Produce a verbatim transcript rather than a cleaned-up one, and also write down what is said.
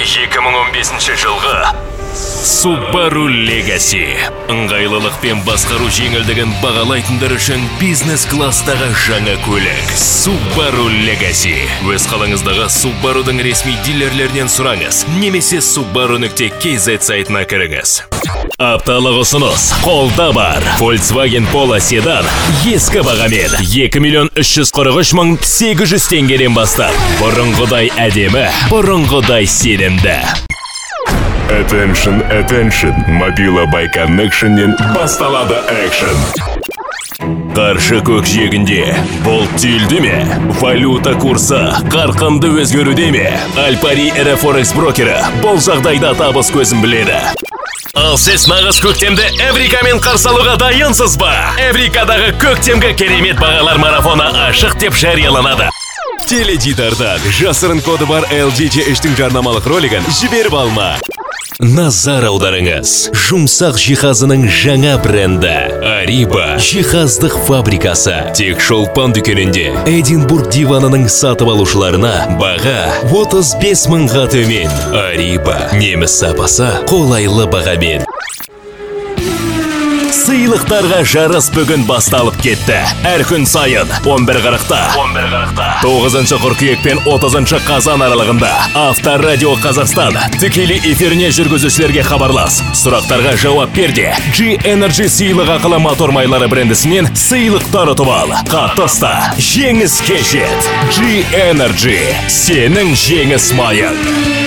екі мың он бесінші жылғы Subaru Legacy. Ыңғайлылық пен басқару жеңілдігін бағалайтындар үшін бизнес-класстағы жаңа көлік Subaru Legacy. Өз қалаңыздағы Subaru'дың ресми дилерлерінен сұраңыз, немесе subaru нүкте kz сайтына кіріңіз. Апталық ұсыныс қолда бар. Volkswagen Polo седан ескі бағамен екі миллион үш жүз қырық үш мың сегіз жүз теңгеден бастап. Бұрынғыдай әдемі, бұрынғыдай сенімді. Attention, attention. Мобила by Connection'нен басталады экшен. Қаршы көкжиегінде бұл түйілді ме? Валюта курсы қарқынды өзгеруде ме? Альпари ірі форекс брокері бұл жағдайда табыс көзін біледі. Ал сіз нағыз көктемді Эврикамен қарсы алуға дайынсыз ба? Эврикадағы көктемгі керемет бағалар марафоны ашық деп жарияланады. Теледидардан жасырын коды бар эл джи джи үштің жарнамалық ролигін жіберіп алма. Назар аударыңыз. Жұмсақ жиһазының жаңа бренді Ариба жиһаздық фабрикасы. Тек шолпан дүкенінде Эдинбург диванының сатып алушыларына баға отыз бес мыңға төмен. Ариба неміс сапасы қолайлы бағамен. Сыйлықтарға жарыс бүгін басталып кетті. Әр күн сайын он бір қырықта тоғызыншы қыркүйек пен отызыншы қазан аралығында Авторадио Қазақстан тікелей эфиріне жүргізушілерге хабарлас. Сұрақтарға жауап берде. G-Energy сыйлық ақылы мотор майлары брендісінен сыйлықтар ұтып ал. Қатыста жеңіске жет. G-Energy сенің жеңіс майың.